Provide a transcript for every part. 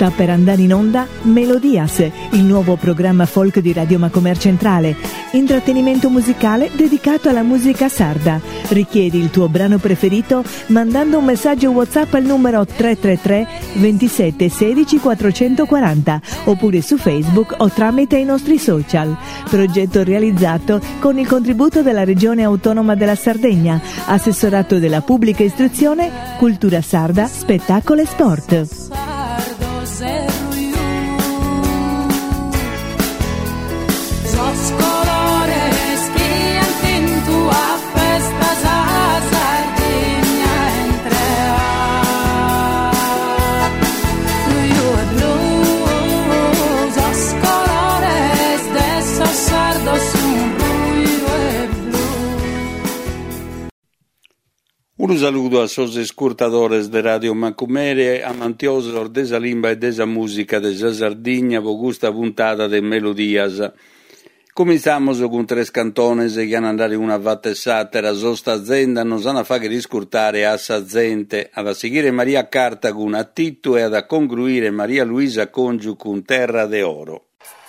Sta per andare in onda Melodias, il nuovo programma folk di Radio Macomer Centrale, intrattenimento musicale dedicato alla musica sarda. Richiedi il tuo brano preferito mandando un messaggio WhatsApp al numero 333 27 16 440 oppure su Facebook o tramite i nostri social. Progetto realizzato con il contributo della Regione Autonoma della Sardegna, Assessorato della Pubblica Istruzione, Cultura Sarda, Spettacolo e Sport. Un saluto a sos escurtadores de Radio Macumere, amantiosos desa limba e desa musica desa Sardigna, vo gusta puntata de Melodias. Cominciamos con tres cantones che hanno andare una vattessatera, sosta azienda, non sanno fare riscurtare a sa gente, ad seguire Maria Carta con a Titto e ad concluire Maria Luisa Congiu con Terra de Oro.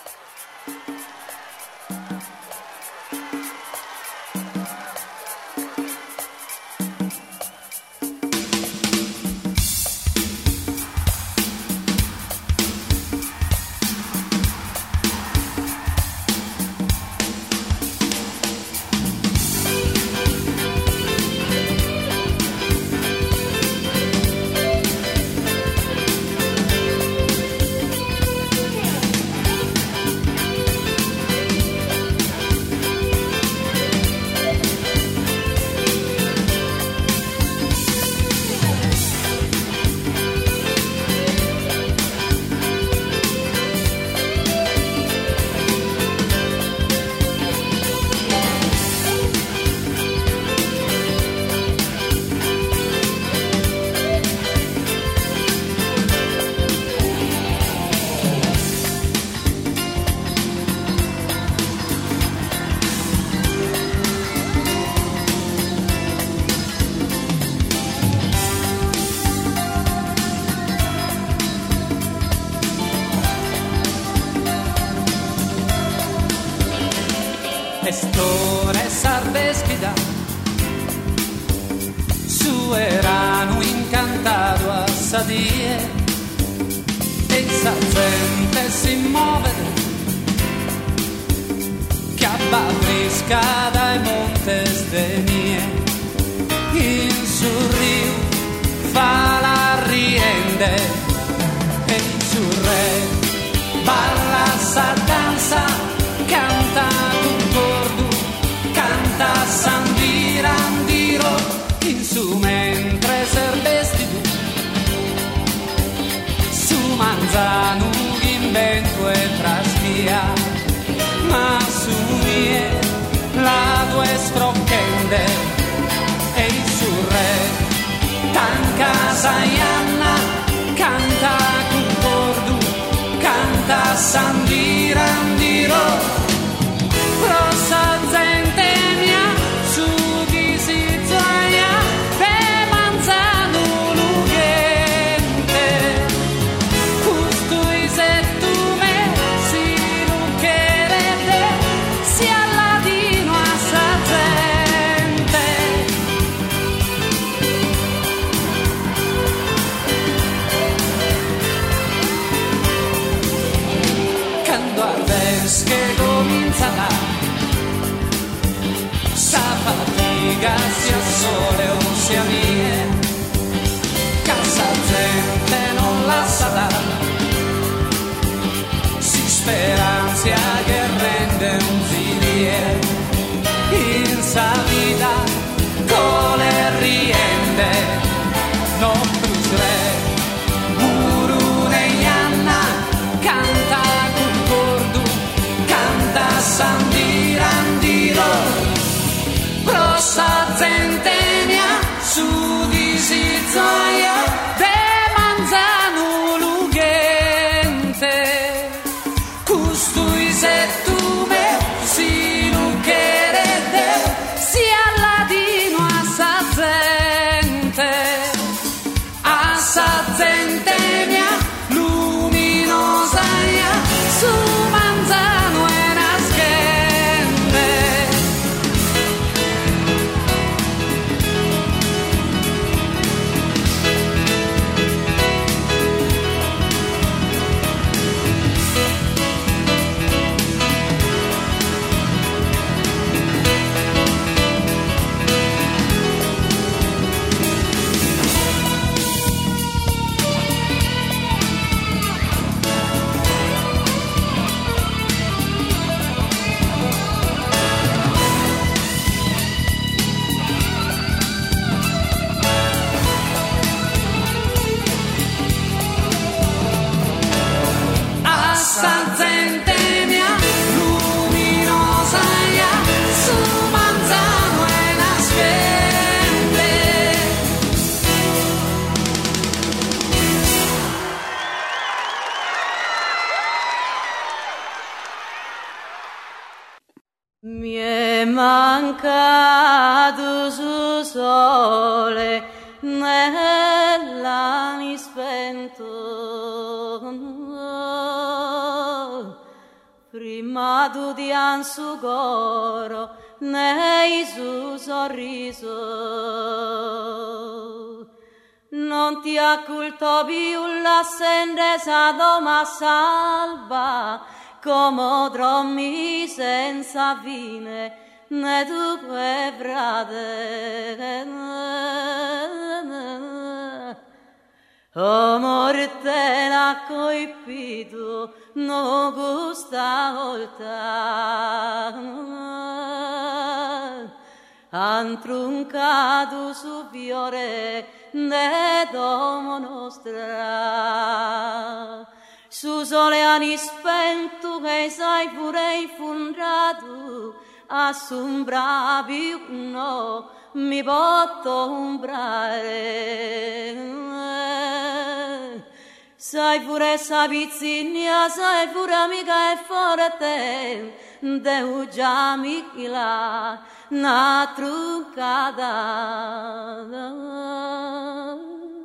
Estore sardeschida su erano incantato a sadie e sa gente si muove che abbafrisca dai montes de mie in sul rio fa la riende e sul re balla sa danza canta canta sandirandiro in su mentre servesti tu su manzano in vento e traschia ma su mie la due sprocchende e il su re tanca saianna canta concordu canta sandirandiro rossa gente mia su di si zoia pe manzano lughente custui se tu me si luccherete si alladino a sa gente quando ardes che comincia da fatiga sia sole o sia mie casa gente non la sa dare si speranzia che rende un filie in sa vita con le riende non brusre muru ne anna canta concordu canta sandirandiro rossa centenia su di si zoia de manzano lughente custui se tu me si luccherete si alladino a sa gente a sa mancato su sole nell'anni spento, prima tu ti han su coro nei su sorriso, non ti acculto più la sendesa doma salva, come dormi senza fine ne tu puoi frate. O morte l'ha colpito non questa volta, han truncato su fiore ne domo nostra, su sole anni spento che sai pure infondato, assombra più no mi posso ombrare. Sai pure sa pizzigna, sai pure amica e forte, devo già mi la na truccata.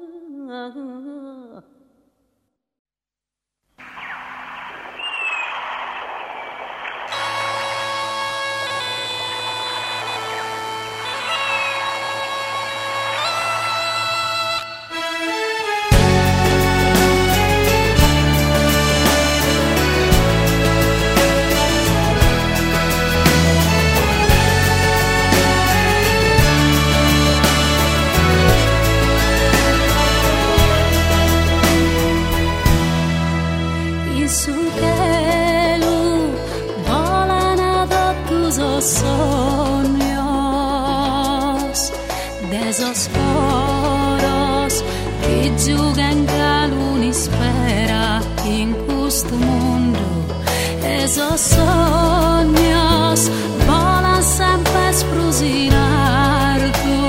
Sueños de esos foros que jugan calun y espera en este mundo. Esos sueños volan sempre sprusinar tu,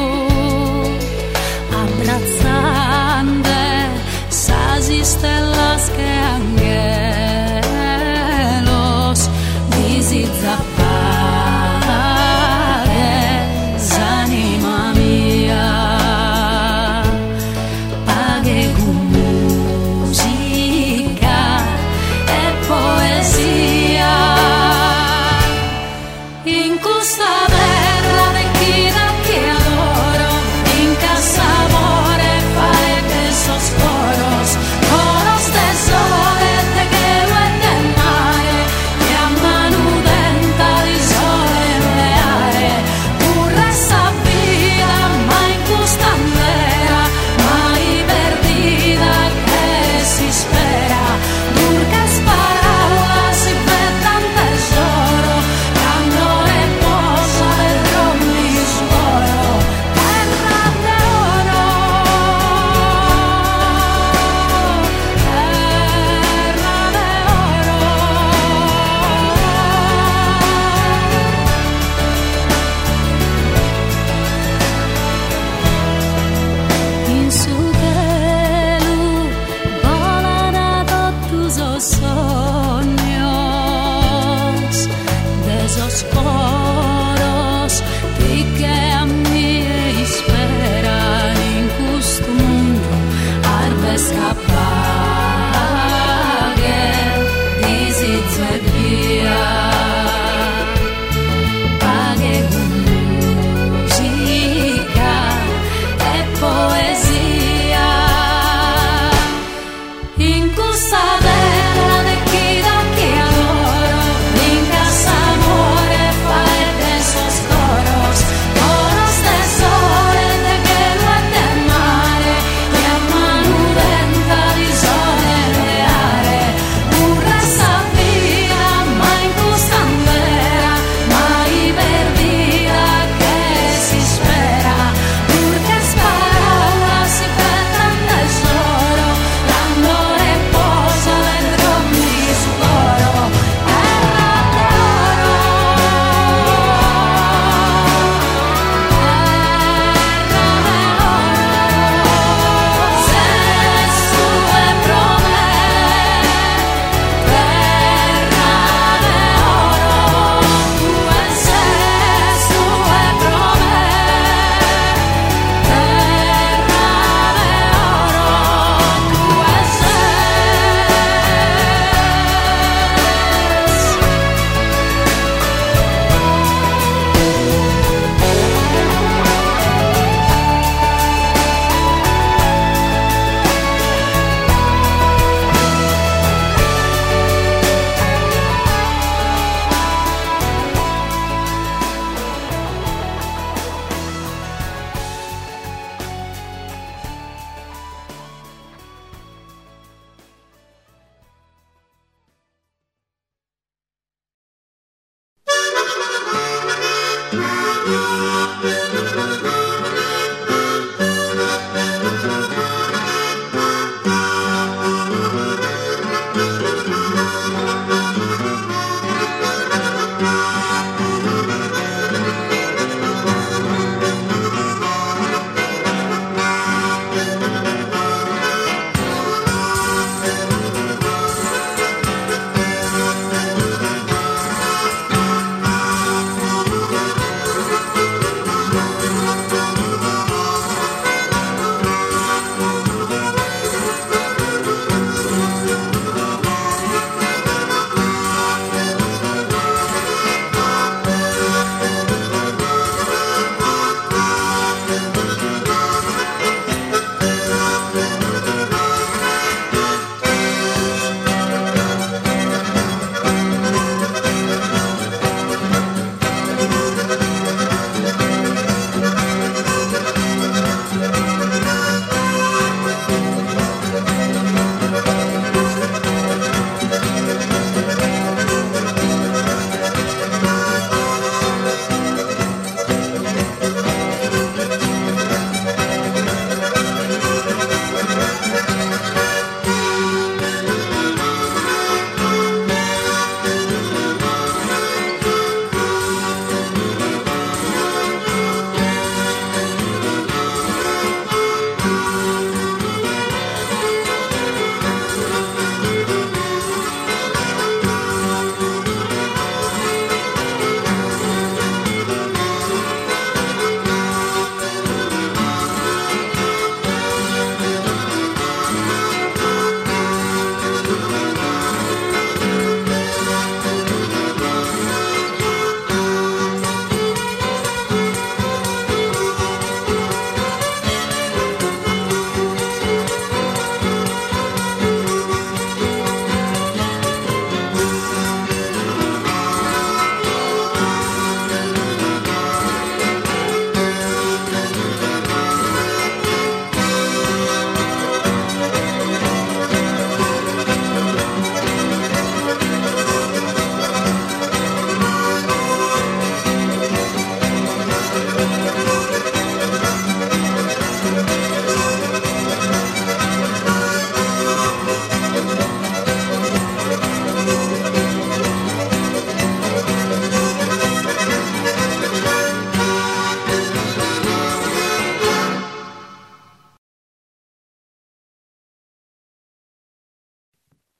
abbracciando esas estrellas que angelos visitano. Musica e poesia.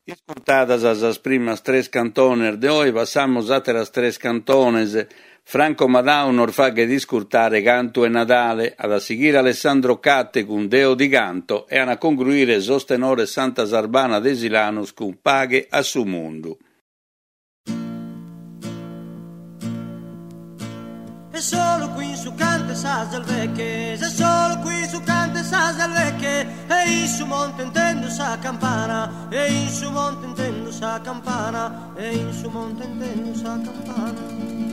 Ascoltadas as primas tres cantones de hoy, passamos a las tres cantones. Franco Madao non fa che discurtare canto e Nadale, ad a seguire Alessandro Catte con Deo di Canto e a concluire sostenore Santa Sarbana de Silanus con Paghe a su mondo. E solo qui su cante sa vecchie, se solo qui su cante sa vecchie, e in su monte intendo sa campana, e in su monte intendo sa campana, e in su monte intendo sa campana.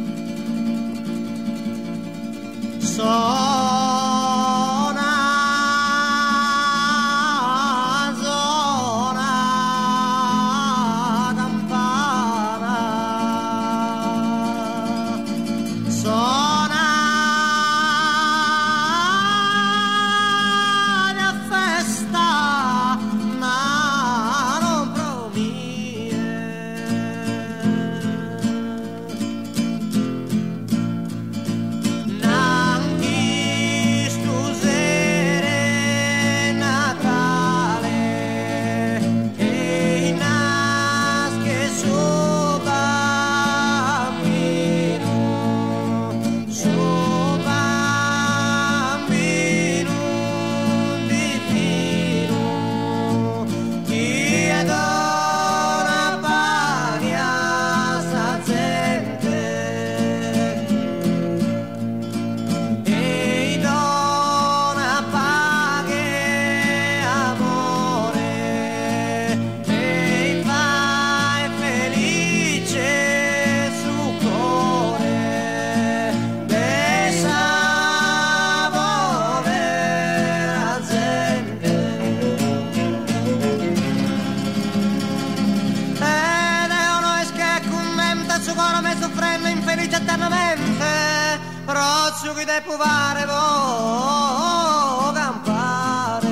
Che può fare vo campare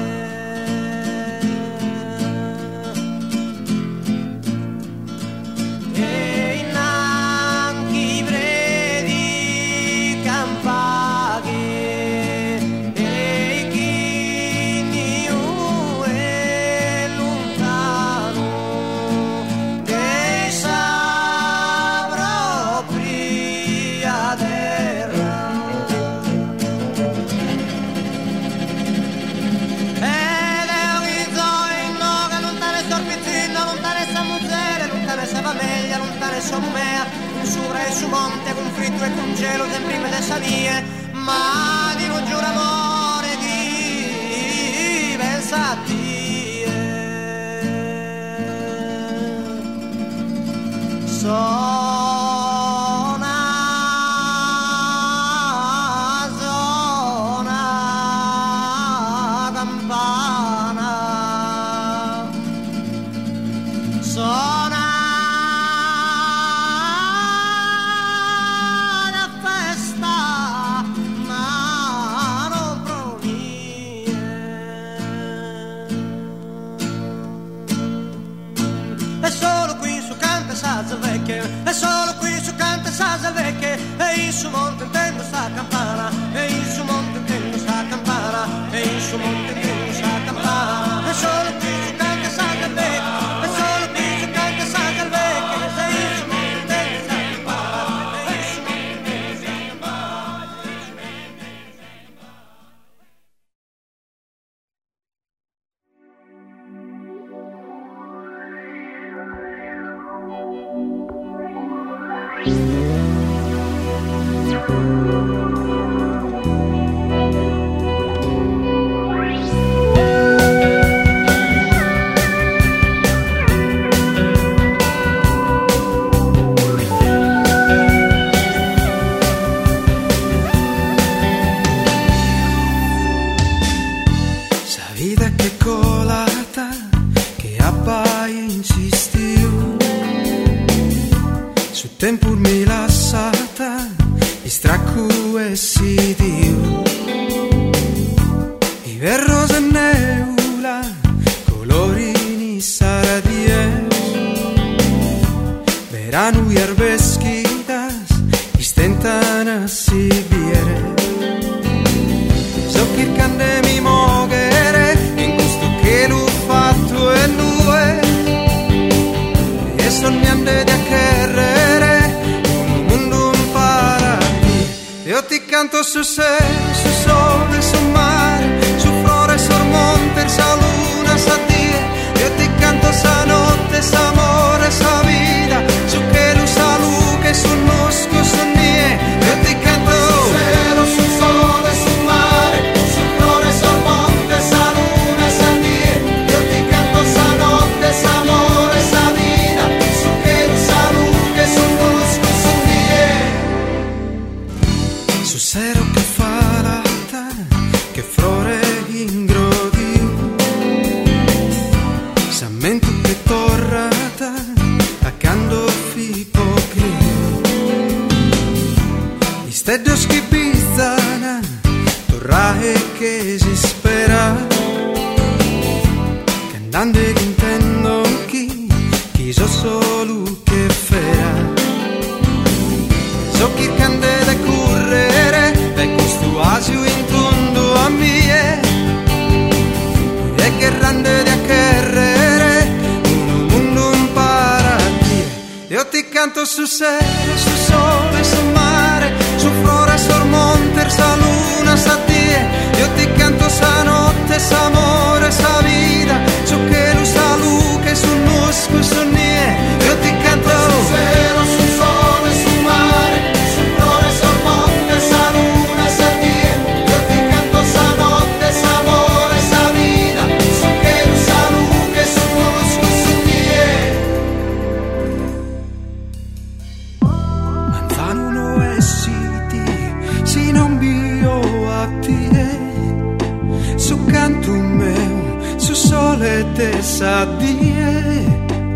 e innanchi vredi campaghe e chi ni è lontano che sa propria terra. Somea, in sopra e su monte, con fritto e con gelo, sempre prima le salie, ma di non giuro amore di pensa a Dio. Zona campana, zona e solo qui su cante sa vecchie, e in su monte intendo sta campana, e in su monte intendo sta campana, e in su monte intendo sta campana, e solo qui su cante sa vecchie, e solo qui su cante sa vecchie, e in su monte intendo sta campana, e in su monte intendo sta campana. Tempur mi lasciata, distracco e si dio. I verros e neula, colorini saradie. Verano y arbesquitas, istentan a si viere. So che il cande mi mogere, in gusto che l'ho fatto e lui. grande di accherrere, un mondo impara qui. Io ti canto su cielo, su sole, su mare, su flore, sul monte, sa luna, sa die. Io ti canto sa notte, sa amore, sa vita, su che lu sa luce, su nosco, su nie. Io ti canto su cielo, su sole, su mare, su flore, sul monte, sa luna, sa die. Io ti canto sa notte, sa amore, sa vita, su che lu sa luce, su nosco, su nie. Su sero che fa l'alta, che flore ingrodi, sammento che torrata, accanto fipocrio. Istedio schipizzana, torrae che si spera, cantante che intendo chi so solo che fera. So chi cante da correre, da questo asio in tondo a mie, e che rande di accherrere, un mondo impara qui. Io ti canto su cielo, su sole, su mare, su flora, sul monte, sa luna, sa die. Io ti canto sa notte, sa amore, sa vita, su che lu sa luce, su nosco, su nie. Io ti canto su cielo, su sole, su mare, su flore, sul monte, sa luna, sa die. Io ti canto sa notte, sa amore, sa vita, su che lu sa luce, su nosco, su nie. Manzano no esiti, si non bio a te, su canto meu, su sole te sa die.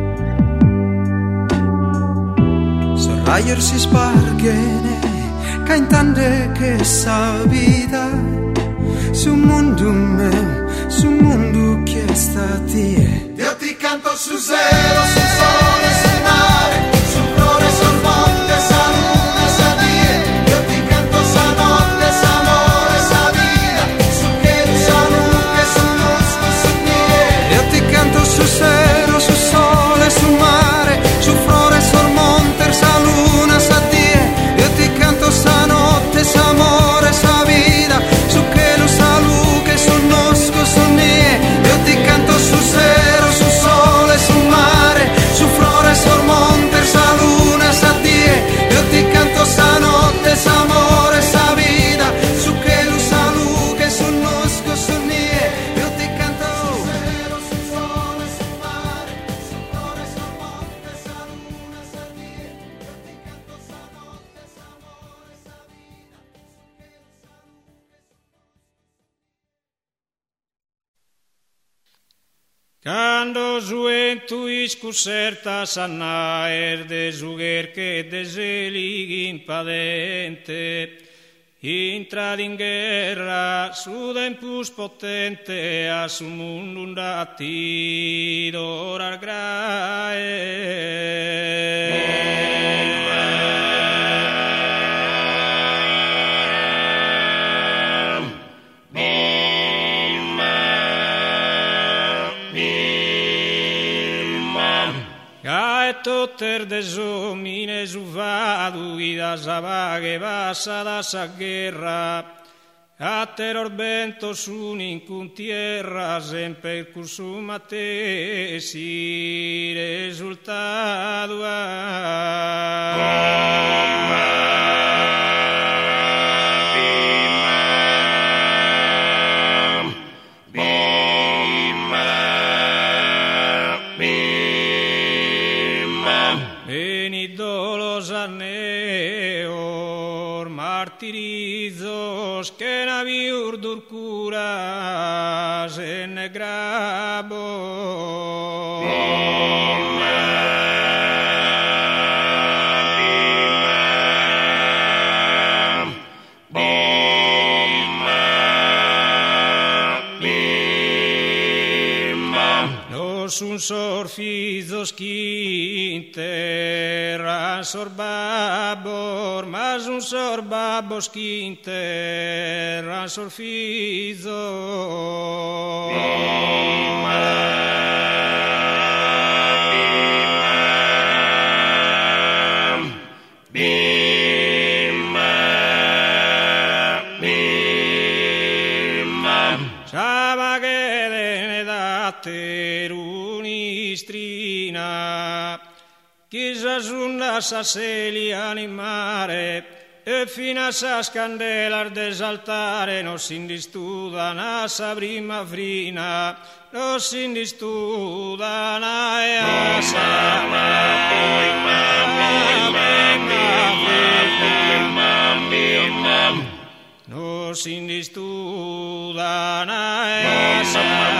Sorrayer si spargene, cantante che sa vita, su mondo meu, su mondo che sta tie. Io ti canto su cielo, su sole, su mare, su flore, sul monte, sa luna, sa die. Io ti canto sa notte, sa amore, sa vita, su che lu sa luce, su nosco, su nie. Io ti canto su cielo, su sole, su mare, su flore, sul monte, sa luna, sa die. Io ti canto sa notte, sa amore, sa vita, su che lu sa luce, su nosco, su nie. Io ti canto su cielo, su sole, su mare, su flore, sul monte, sa luna, sa die. Io ti canto sa notte, sa amore, sa vita, su che lu sa luce, su nosco, su nie. Io ti canto su cielo, su sole, su mare, su flore, sul monte, sa luna, sa die. Io ti canto sa notte, sa amore, sa vita, su che lu sa luce. Quando juventu iscuserta sanna de zuger che deseli impadente, intrad in guerra su tempus potente a su mundo undati d'orar grae. Totter desomine suvadu ida sabage basa da sa guerra a terror vento sun in tierra sempre cursum a te si resultado martirizos que naviur durcuras en grabo. Nos un sorfizos quinter sorbabor, mas un sorbabos quinter sorfizo. terunistrina, chi s'asunda sa seli animare, e fino a sa scandela desaltare, non si indistuda na sa prima frina, non si indistuda na e a sa non si indistuda na e a sa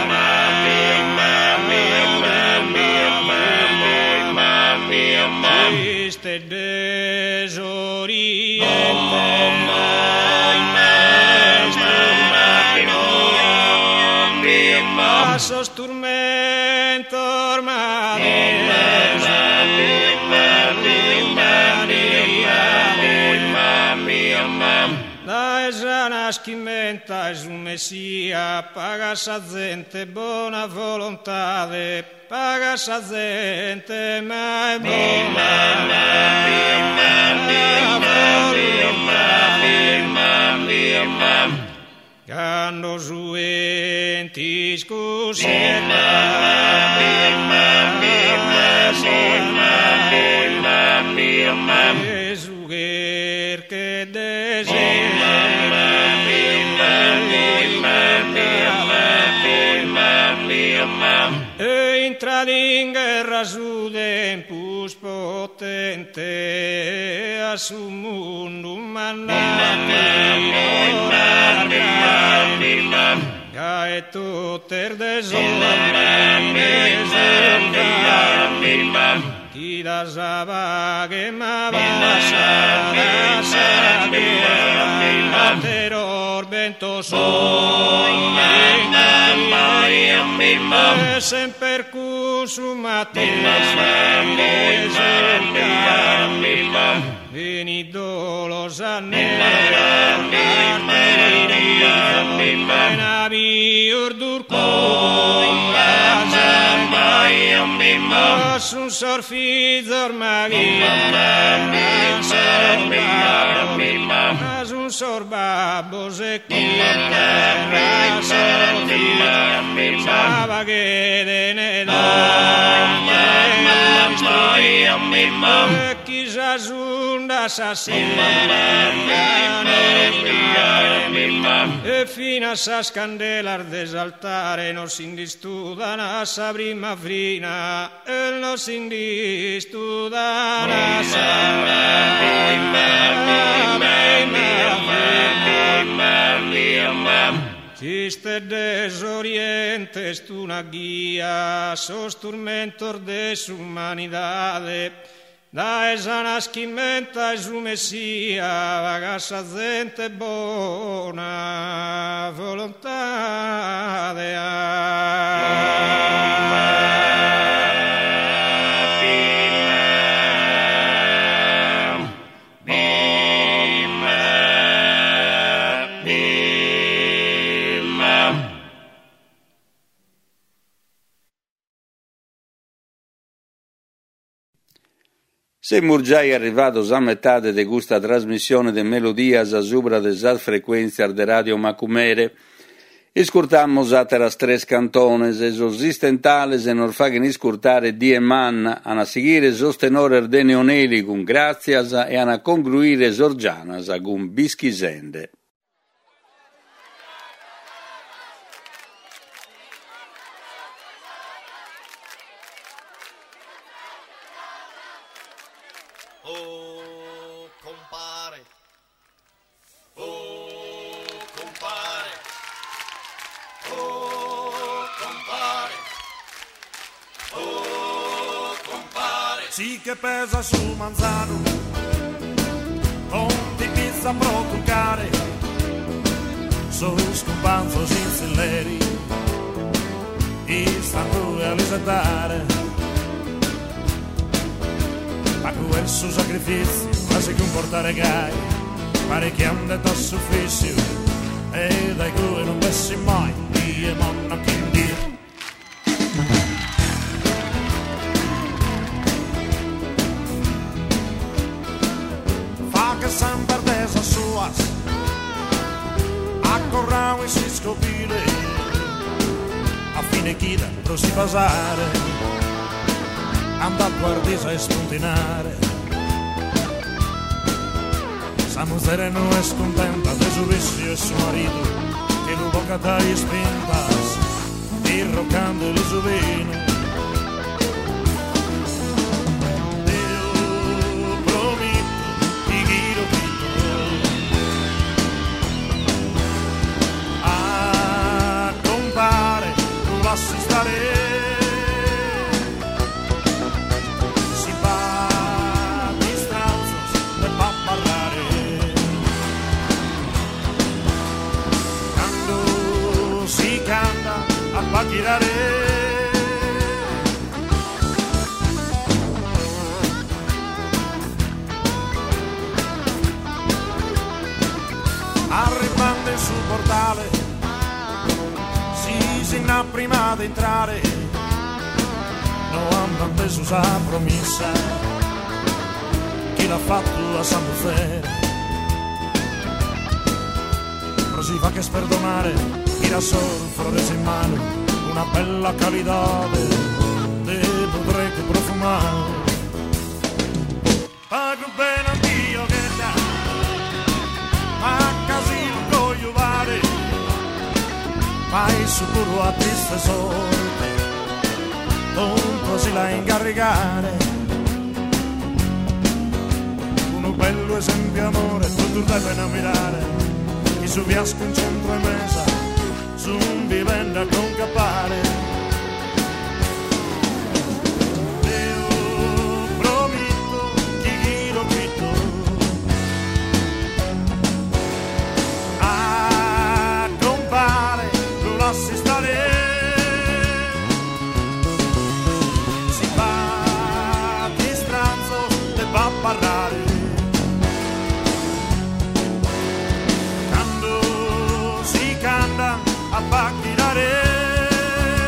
triste desoriente sos turmento da esana schimenta es un messia paga sa gente buona volontà paga sa gente ma è quando suenti Gesù che e intradi in guerra su tempus potente a su mundo e tutter chi da sabaghe ma terror bento sempre consumato veni dolos un sorfizor as un sorbabbo se sabaghe ne chi s'asunda sa e fino a sa scandela desaltare non si indistuda na sa prima frina e non si indistuda na Chiste desorientes tu una guía sos turmentor de su humanidade da esa nascimenta e su messia vagassa gente buona volontà Siamo già arrivati a metà di questa trasmissione di Melodias a subra delle frequenze de Radio Macumere. Iscurtamos a las tres cantones, esos istentales e non faghen iscurtare die man, a seguire esos tenores de neoneli con grazias e a concluire sorgianas con bischisende. Sì che pesa sul manzano, non ti pizza procurare, solo scompanzo sincelleri, e stanno a risentare. Ma quel suo sacrificio, quasi che un portare gai, pare che han detto sufficio, e dai cui non bessi mai, e manna che indire. Sempre desa suas accorrau e si scopile a fine chi vida però si basare anda a guardisa e spuntinare sa mujer no es contenta de su vicio y su marido que lo boca dai spintas irrocando il suo vino Dio prometto ti giro a compare non lasci stare si va di stranzos e va a parlare quando si canta a paghirare arrivando sul portale si inna prima di entrare non hanno atteso sa promessa chi l'ha fatto a San Buffere però si fa che sperdonare tira solo flores in mano una bella calidade te potrei che profumare pago bene a Dio che dà ma casino voglio fare mai sicuro a triste sorte non si la incaricare uno bello esempio amore tu deve innamorare chi su viasco in centro e mesa su un vivenda con capare Dio prometto chi giro quito a compare lo lasci stare si va di stranzo e va a parlare quando si canta a paghirare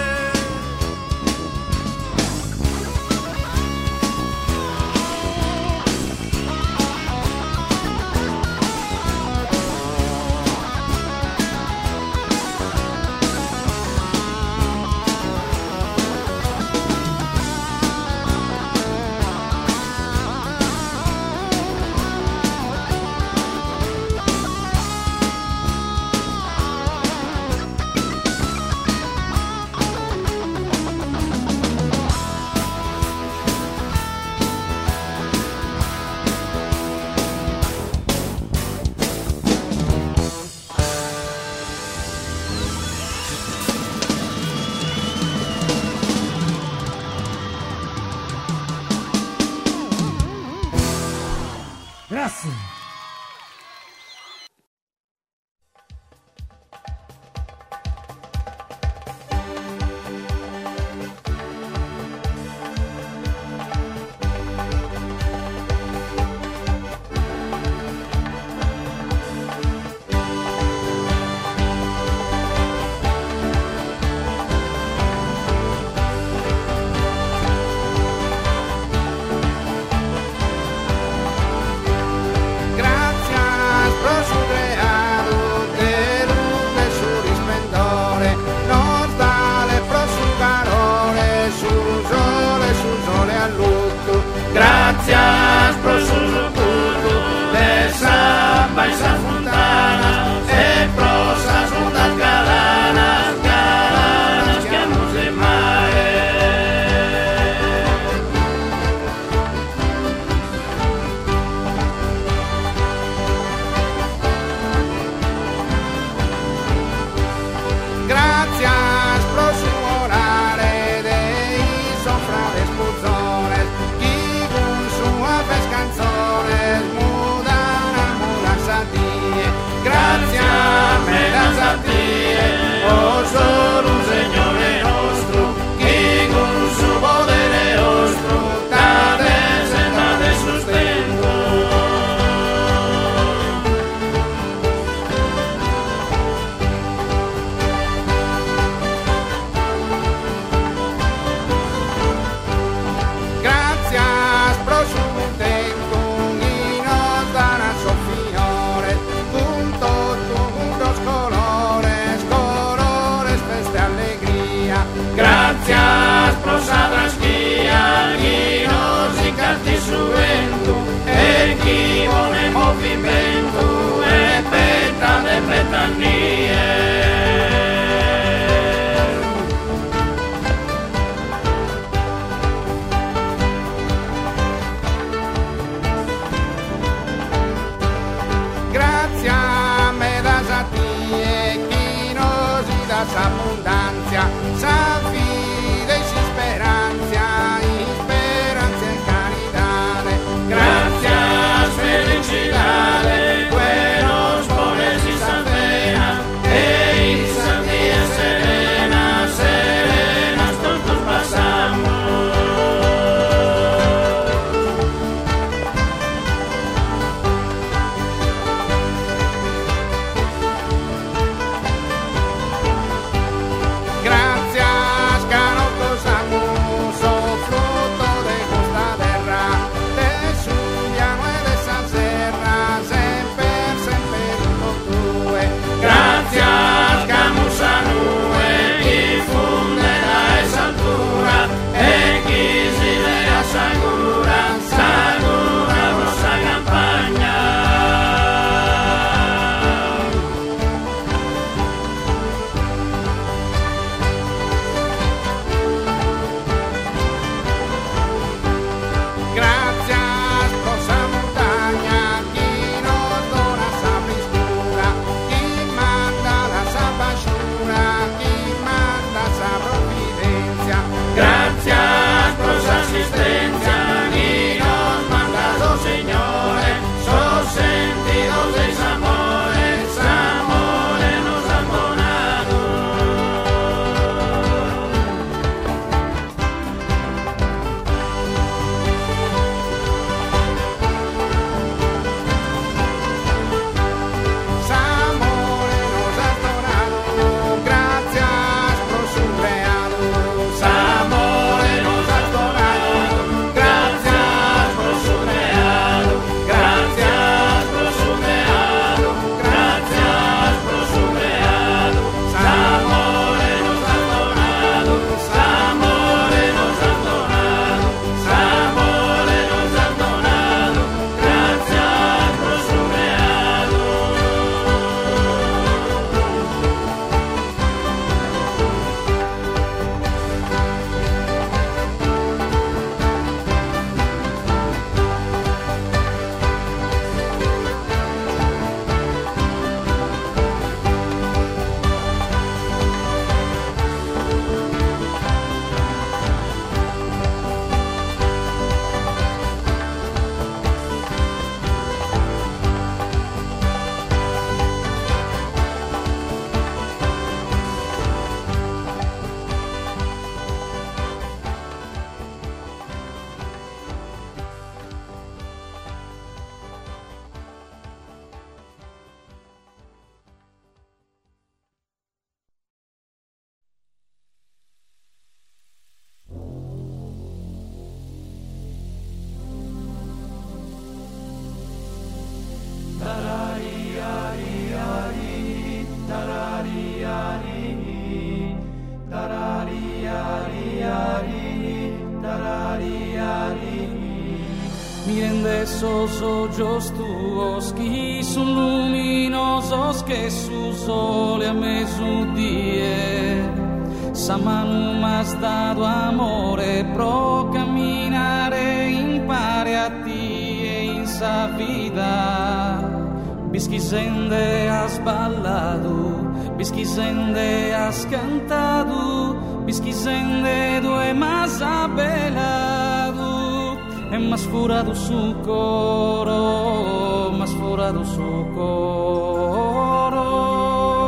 miren de esos ojos tuos que son luminosos, que su sole a mezzodie. Sa mano m'has dato amore pro camminare in pari a ti e in sa vida. Bischisende has ballado, bischisende has cantado, bischisende due mas abelado, e mas furado su coro, mas furado su coro.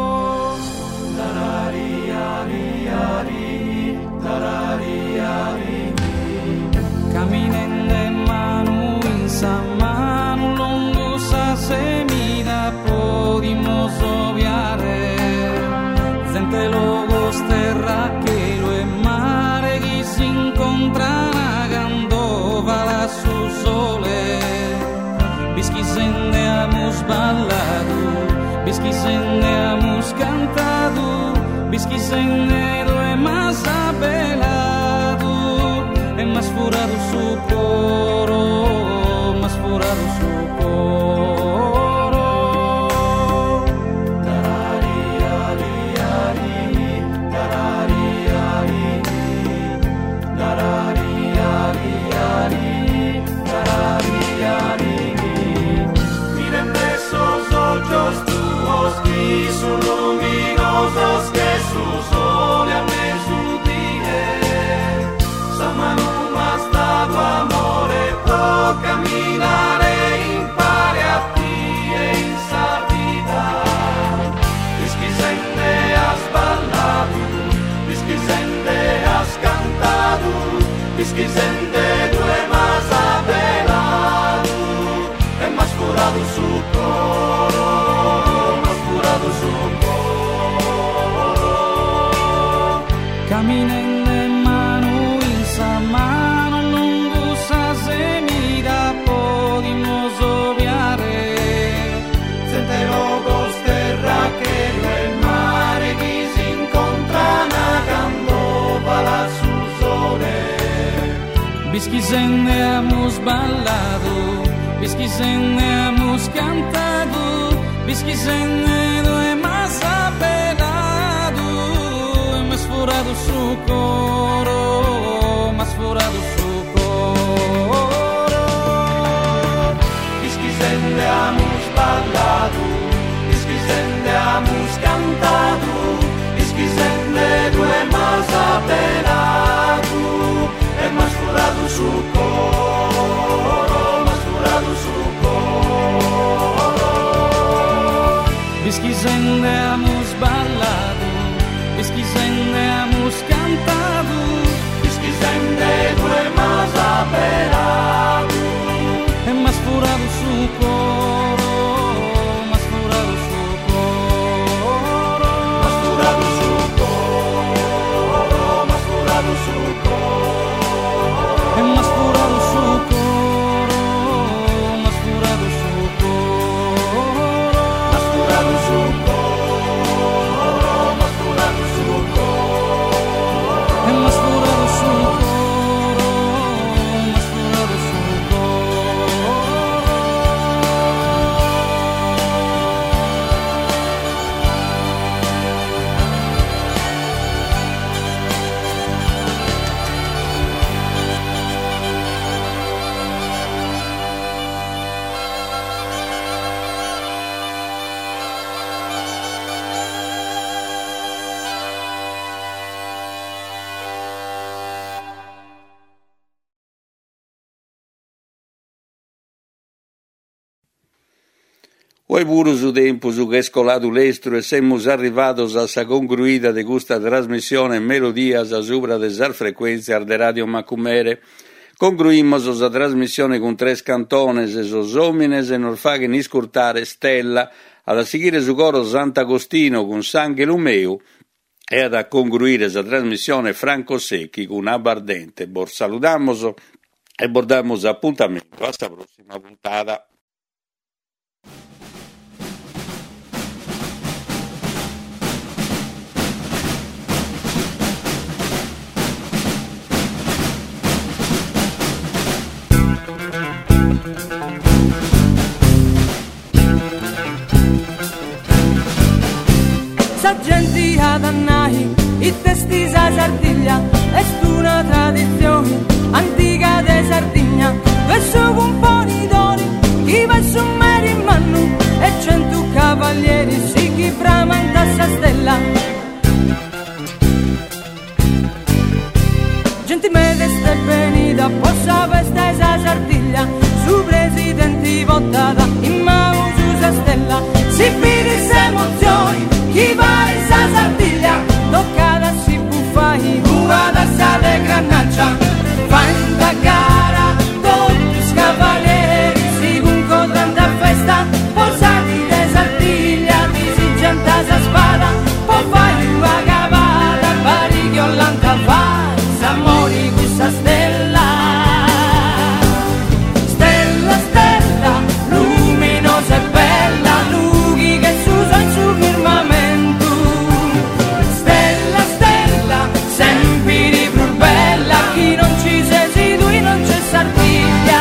Caminando en mano in sa mano, lungo sa semida podimos obviare. Zente logos terra che lo è mare, chi si incontra nagando va su sole. Bischisende amus ballado, bischisende amus cantado, bischisende due mas abelado, e mas furado su coro, mas furado su coro. Tarari-ari-ari, tarari-ari, tarari-ari-ari, tarari-ari. Miren de esos ojos tuos que son luminosos, que su sole a mezzodie. Sa mano m'has dato amore pro camminare in pari a ti e in sa vida. Bischisende has ballado, bischisende has cantado, bischisende due mas abelado, e mas furado su coro, mas furado su coro. Caminando en mano in sa mano, lungo sa semida podimos obviare. Sente logos terra che il mare chi si incontra nagando va la su sole. Bischisende amus ballado, bischisende amus cantado, bischisende due mas abelado, e mas furado su coro, mas furado su coro. Bischisende amus ballado, bischisende amus cantado, bischisende due mas abelado, e mas furado su coro, mas furado su coro. Bischisende amus ballado, bischisende amus cantado, bischisende due mas abelado, e mas furado su coro, mas furado su coro, mas furado su coro, mas furado su coro, e mas furado su coro, mas furado su coro, mas furado su coro, mas furado su coro, e mas furado su coro, mas furado su Poi pure su tempo su che è scolato l'estro e siamo arrivati a sa concluida di questa trasmissione Melodia sopra delle frequenze de Radio Macumere. Concluimos la trasmissione con tre cantones e sos homines e non fa che niscurtare Stella, ad seguire su coro Sant'Agostino con Sangue Lumeu e ad concluire la trasmissione Franco Secchi con Abardente. Saludamos e bordamos appuntamento alla prossima puntata. gentilmente ste venida, possa questa esa Sardiglia, su presidenti votata, in mano su sa stella, si pide se emozioni, chi va in sa Sardiglia, toccata si buffa in uva da sale granaccia, fa in da gara, tutti scavalieri, si concodrano a festa, posati de Sardiglia, di si gianta sa spada, poi fai una cavata, parichio l'anta fa, s'amori questa stella. Stella, stella, luminosa e bella, lughi che s'usa in su firmamento. Stella, stella, sempre di più bella, chi non ci sei tu non c'è Sardiglia.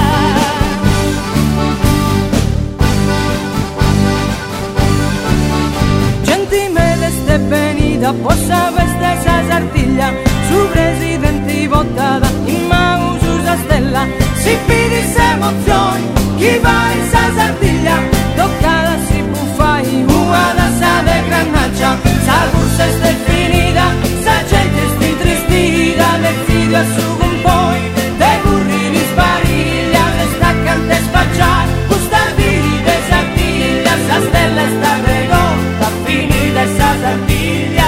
Gentilmente ste venita, possa questa esa Sardiglia, su presidenti votata, in mano su sa stella, si pidi se emozioni, chi va in sa Sardiglia, toccata si buffa in una da sa de granaccia, sa corsa è finita, sa gente sti tristita, del figlio a su compoi, dei burri di spariglia, le staccante spacciare, questa vita è Sardiglia, sa stella è sta ridotta, finita è sa Sardiglia.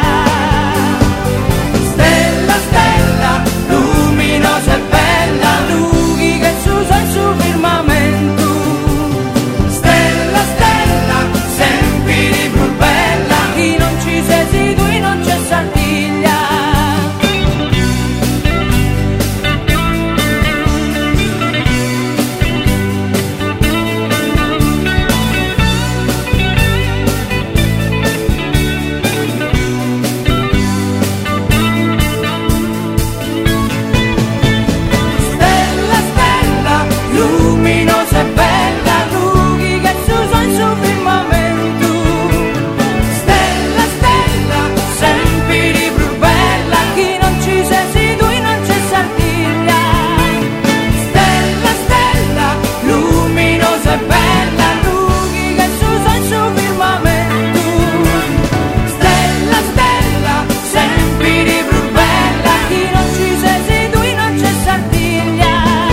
Stella, stella, luminosa e bella, lughi che s'usa in su firmamento. Stella, stella, sempre di più bella, chi non ci sei tu non c'è Sardiglia. Stella, stella, luminosa e bella, lughi che s'usa in su firmamento. Stella, stella, sempre di più bella, chi non ci sei tu non c'è Sardiglia. Stella, stella, luminosa e bella, lughi che s'usa in su firmamento. Stella, stella, sempre di più bella, chi non ci sei tu non c'è Sardiglia.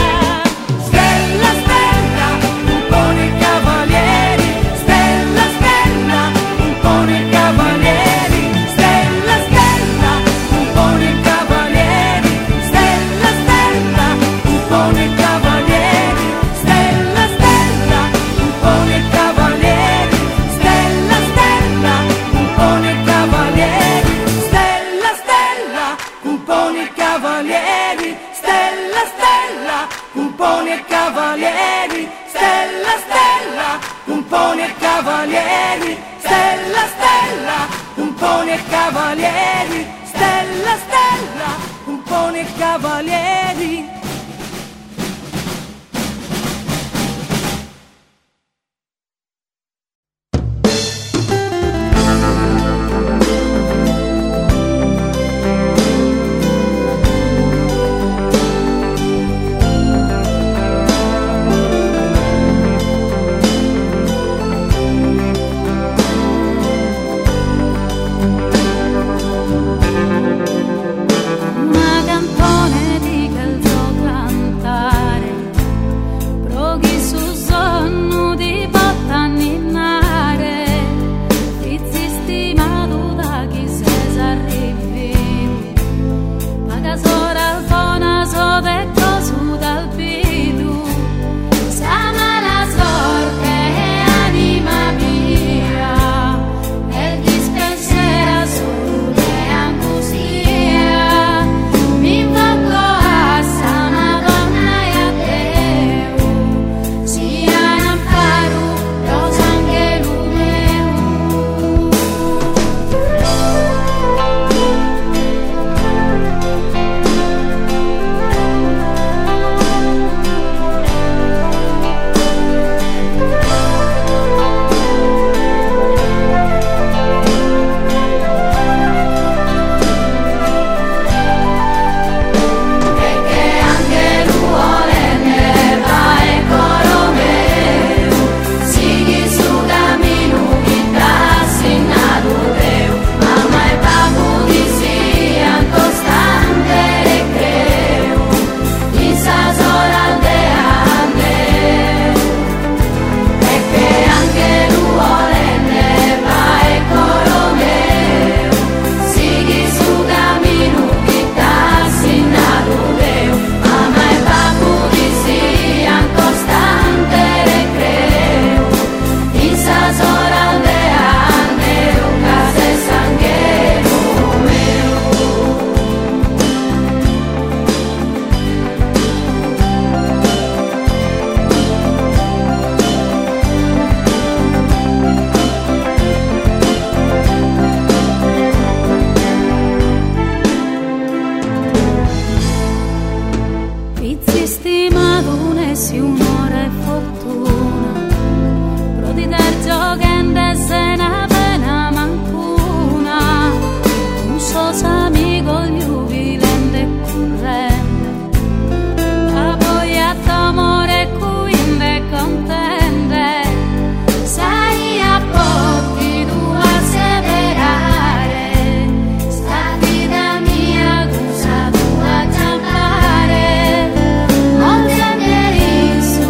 Stella, stella, un po' nei cavalieri, stella, stella, un po' nei cavalieri, stella, stella, un po' nei cavalieri, stella, stella, un po' nei cavalieri, stella, stella, un po' nei cavalieri, stella, stella, un po' nei cavalieri, stella, stella, un po' nei cavalieri, stella, stella, un po' nei cavalieri, stella, stella, un po' nei cavalieri, stella, stella, un po' nei cavalieri, stella, stella, un po' nei cavalieri. Una campone di calzone si un'ora e fortuna, pro di der giocende se ne pena mancuna, un sos amico jubilente e currente, a poi a t'amore quinde contente, sai a pochi tu a severare, sta vita mia cosa tu a giampare, molti sentieri su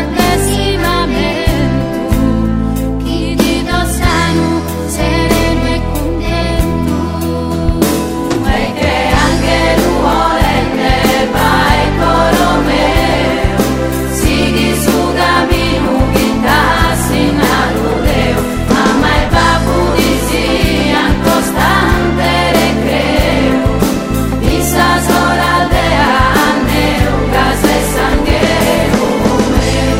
meddesimamento, chi di tossano sereno e contento, e che anche l'uolente va e coro meo, si su cammino che tassi narudeo, mamma e babbo di sia costante recreo, vista sola aldea nero, casa e sanghero meo.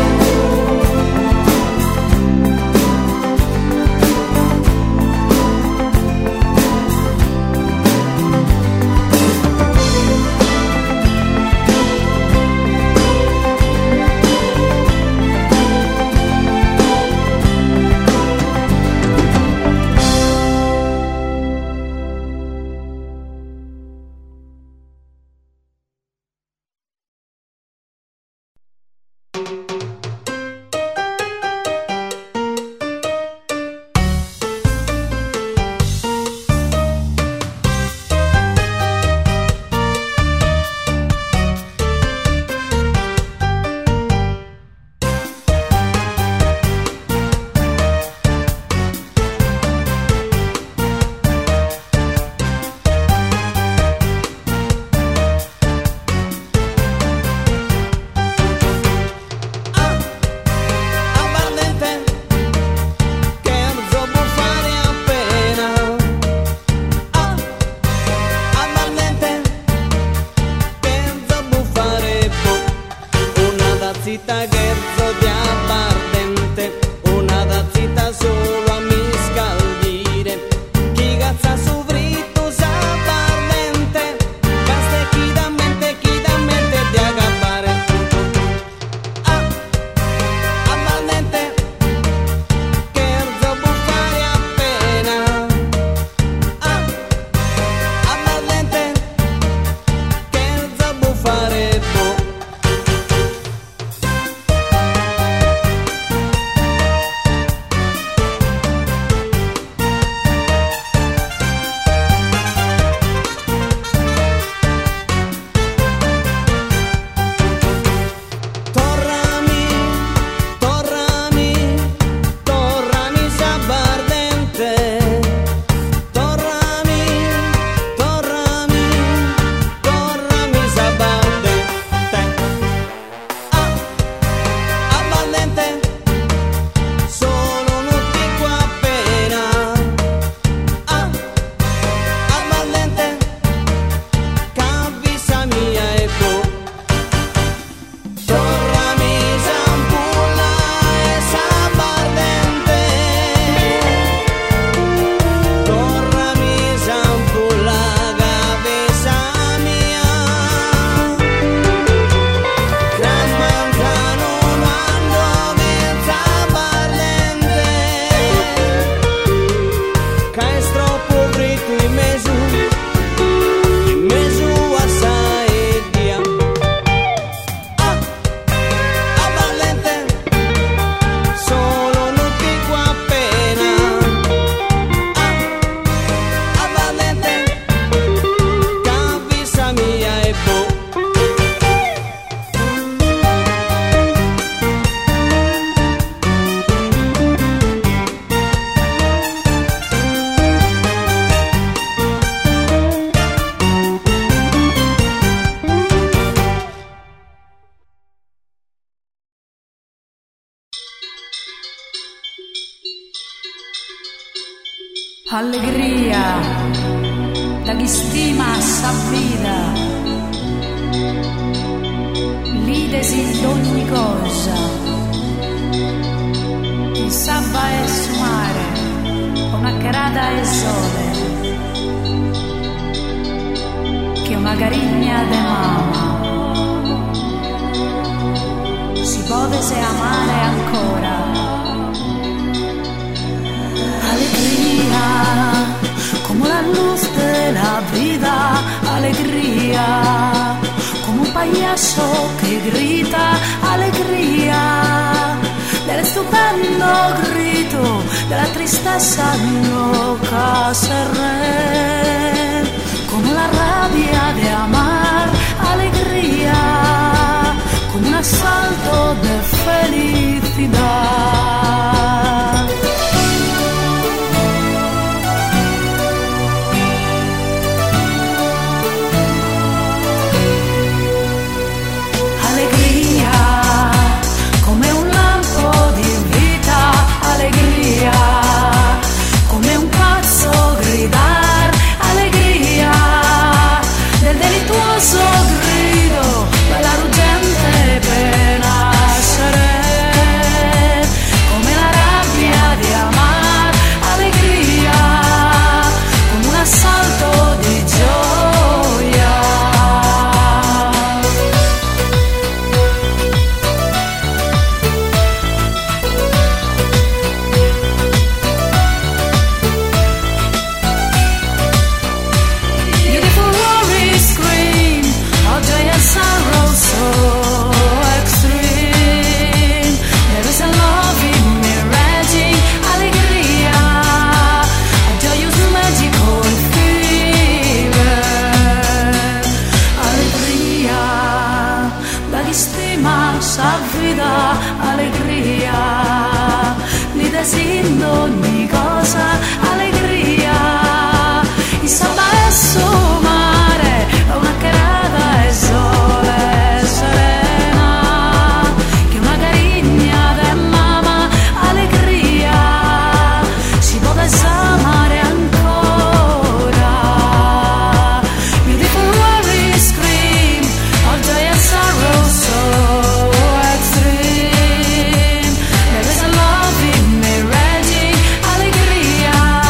Allegria da chi stima sa vita, lidesi d'ogni cosa, il sabba e su mare, una carada e sole, che una carigna de mama, payaso che grita allegria, del stupendo grito della tristezza no caserre, come la rabbia di amar allegria, come un assalto de felicidad. Come un pazzo gridar allegria, del delittuoso grido della ruggente benessere, come la rabbia di amar allegria, come un assalto di gioia. Allegria, ni desindo ogni cosa, allegria, il sabato mare, una carada e sole serena, che una carigna de mamma, allegria, si può amare ancora. Beautiful worry scream of joy and sorrow, so extreme. There is a love in me raging, allegria,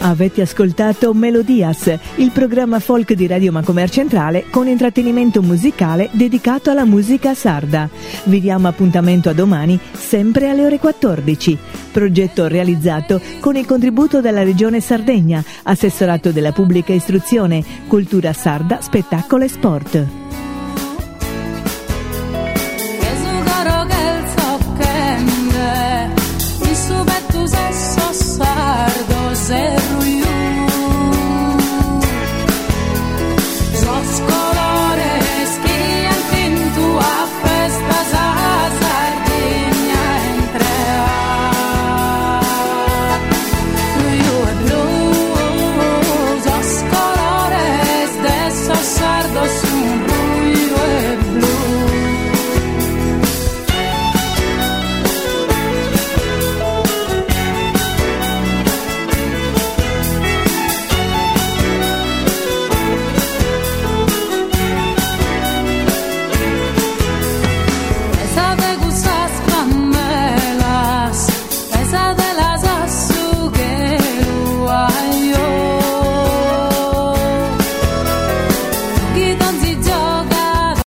Avete ascoltato Melodias, il programma folk di Radio Macomer Centrale con intrattenimento musicale dedicato alla musica sarda. Vi diamo appuntamento a domani, sempre alle ore 14. Progetto realizzato con il contributo della Regione Sardegna, Assessorato della Pubblica Istruzione, Cultura Sarda, Spettacolo e Sport.